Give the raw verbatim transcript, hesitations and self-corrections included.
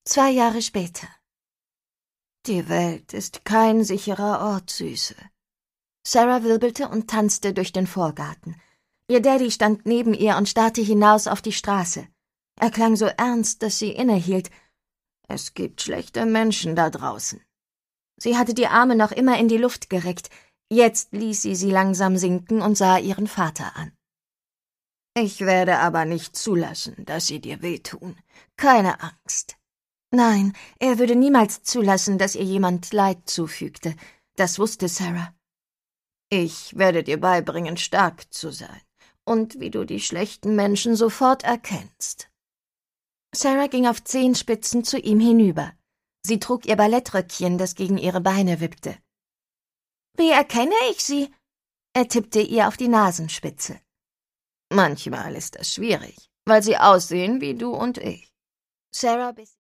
Zwei Jahre später. Die Welt ist kein sicherer Ort, Süße. Sarah wirbelte und tanzte durch den Vorgarten. Ihr Daddy stand neben ihr und starrte hinaus auf die Straße. Er klang so ernst, dass sie innehielt. Es gibt schlechte Menschen da draußen. Sie hatte die Arme noch immer in die Luft gereckt. Jetzt ließ sie sie langsam sinken und sah ihren Vater an. »Ich werde aber nicht zulassen, dass sie dir wehtun. Keine Angst.« Nein, er würde niemals zulassen, dass ihr jemand Leid zufügte. Das wusste Sarah. »Ich werde dir beibringen, stark zu sein und wie du die schlechten Menschen sofort erkennst.« Sarah ging auf Zehenspitzen zu ihm hinüber. Sie trug ihr Ballettröckchen, das gegen ihre Beine wippte. »Wie erkenne ich sie?« Er tippte ihr auf die Nasenspitze. »Manchmal ist das schwierig, weil sie aussehen wie du und ich.« Sarah biss